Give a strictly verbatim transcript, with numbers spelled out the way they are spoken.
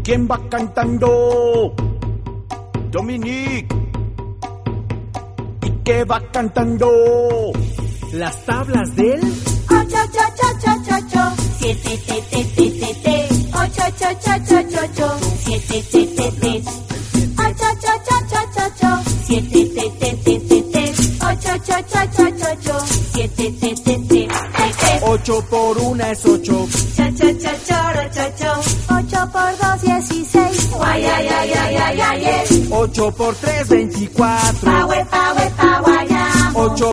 ¿Quién va cantando? Dominique. ¿Y qué va cantando? Las tablas del ocho, ocho, ocho, ocho, ocho, siete, te, te, te, te, te, ocho, ocho, ocho, ocho, ocho, siete, te, te, te, ocho, ocho, ocho, ocho, ocho, siete, te, te, te, te, te, ocho, ocho, ocho, ocho, ocho, siete, te, te, te, te, te. Ocho por una es ocho. Cha, cha, cha, choro, cho, cho. Ocho por dos, dieciséis. Guay, ay, ay, ay, ay, ay, ay. Ocho por tres, veinticuatro. Pa, we, pa, we, pa, guayamo. Ocho